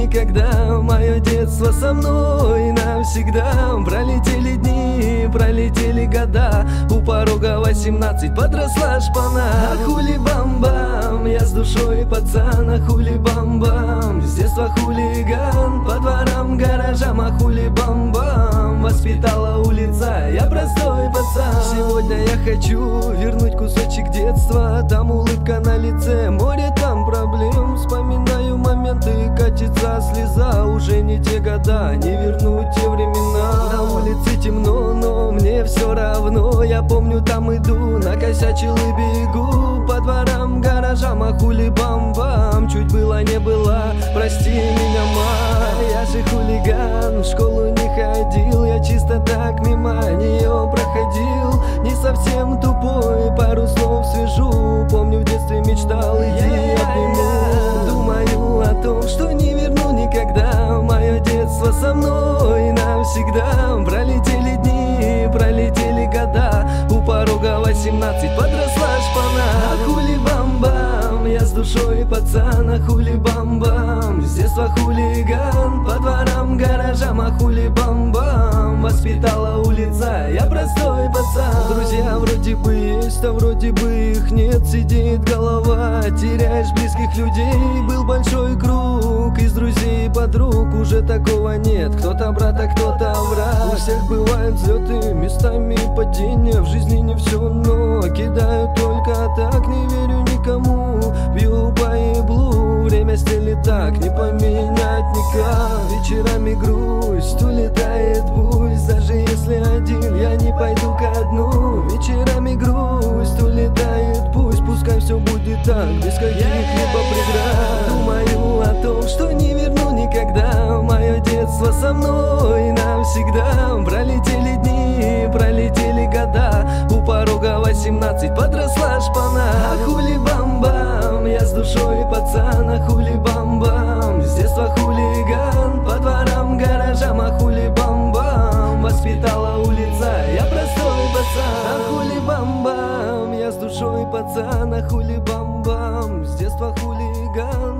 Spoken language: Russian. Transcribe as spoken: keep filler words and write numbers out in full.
никогда. Мое детство со мной навсегда. Пролетели дни, пролетели года. У порога восемнадцать подросла шпана. А хули бам-бам, я с душой пацан. А хули бам-бам, с детства хулиган. По дворам, гаражам, а хули бам-бам. Воспитала улица, я простой пацан. Сегодня я хочу вернуть кусочек детства. Там улыбка на лице, море там проблем. Вспоминаю моменты, катится слеза. Уже не те года, не вернуть те времена. На улице темно, но мне все равно. Я помню, там иду, накосячил и бегу. По дворам, гаражам, а хули бам-бам. Чуть было не было, прости меня, ма. Я же хулиган, в школу не ходил. Я чисто так мимо нее проходил. Не совсем тупой, пару слов свяжу. Помню, в детстве мечтал, иди обниму. Думаю о том, что не верну никогда. Мое детство со мной навсегда. Пролетели дни, пролетели года. У порога восемнадцать подросла шпана. А хули бам-бам, я с душой пацан. А хули бам-бам, с детства хулиган. По дворам, гаражам, а хули бам-бам. Воспитала улица, я простой пацан. Друзья вроде бы есть, а вроде бы их нет. Сидит голова, теряешь близких людей. Был большой круг из друзей и подруг. Уже такого нет, кто-то брат, а кто-то враг. У всех бывают взлеты, местами падения. В жизни не все, но кидаю только так. Не верю никому, бью по еблу. Время стелит так, не поменять никак. Вечерами грусть, улетает пусть. Даже если один, я не пойду ко дну. Вечерами грусть, улетает пусть. Пускай все будет так, без каких-либо преград. Думаю о том, что не верну никогда. Мое детство со мной навсегда. Пролетели дни, пролетели года. У порога восемнадцать подросла шпана. А хули бам-бам, я с душой пацан. А хули бам-бам, с детства хулиган. По дворам, гаражам, а хули бам-бам. Воспитала улица, я простой пацан. А хули бам-бам, я с душой пацан. А хули бам-бам, с детства хулиган.